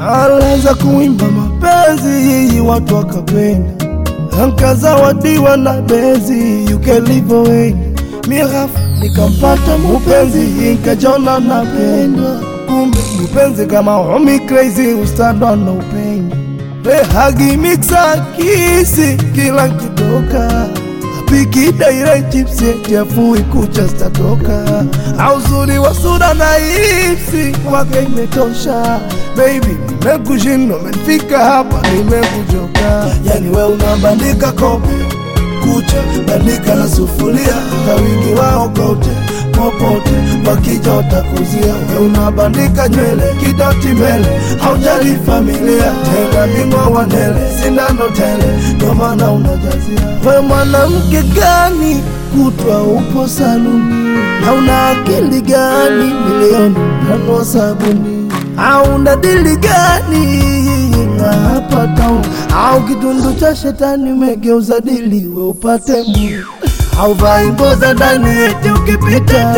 Alianza kuimba mapenzi watu wakapenda, akazawadiwa na benzi you can live away. Mirafu nikampata mpenzi nikajona napendwa, kumbe mpenzi kama homie crazy ustadwa na upendo. Hagi mixa kisi kila kitoka, apiki direct chips yafui kucha statoka. Uzuri wa sura na hipsi wake imetosha. Baby nimekushinda umefika hapa nimekuchoka. Yani we unabandika kope kucha, bandika na sufuria, kawingi wao kote popote wakija watakuzia. We unabandika nywele kidoti mbele, haujali familia, tena bingwa wa nele, sindano tele, ndo maana unajazia. We mwanamke gani kutwa upo saluni, na una akili gani milioni nanua sabuni, au una dili gani hapa town, au kitundu cha shetani umegeuza dili we upate mu, au vai nguo za ndani eti ukipita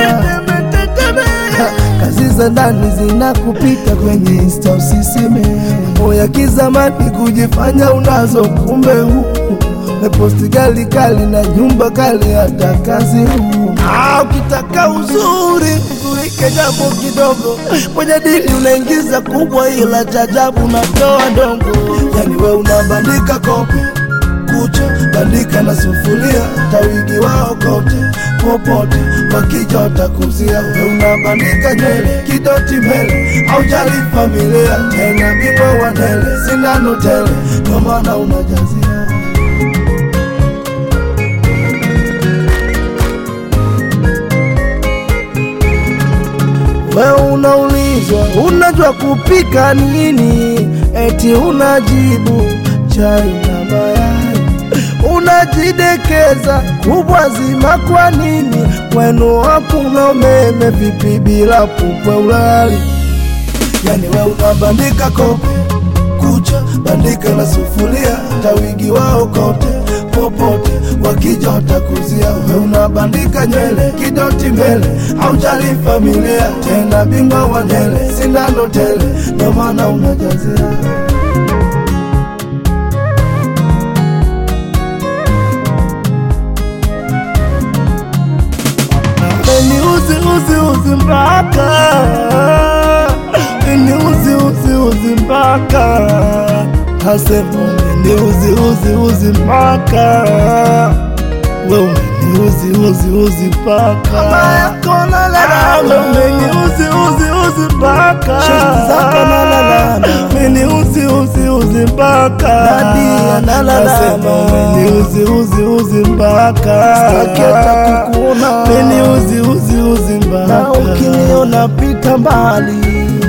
kazi za ndani zinakupita kwenye Insta usiseme. Mambo ya kizamani kujifanya unazo kumbe huku meposti gali kali na nyumba kali hata kazi huu. Ukitaka uzuri uzurike jambo kidogo, kwenye dili unaingiza kubwa ila jajabu natoa dongo. Yani we unabandika kope kucha, bandika na sufuria, tawigi wao kote popote wakija watakuzia. We unabandika nywele kidoti mbele, haujali familia, tena bingwa wa nele, sindano tele, ndo maana unajazia. We unaulizwa unajua kupika nini, eti unajibu chai na mayai. Unajidekeza kubwa zima kwa nini, wenu hakuna umeme vipi bila pupwe ulali. Yani we unabandika kope kucha, bandika na sufuria, tawigi wao kote popote wakija watakuzia. We unabandika nywele kidoti mbele, haujali familia, tena bingwa wa nele, sindano tele, ndo maana unajazia. Meni uzi mpaka, meni uzi mpaka, hasema meni uzi mpaka, we meni uzi mpaka, kama yako na lalala, meni uzi mpaka, shati zaka na lalala, meni uzi mpaka, nadia na lalala, hasema meni uzi mpaka, staki hata kukuona, meni uzi mpaka, na ukiniona pita mbali.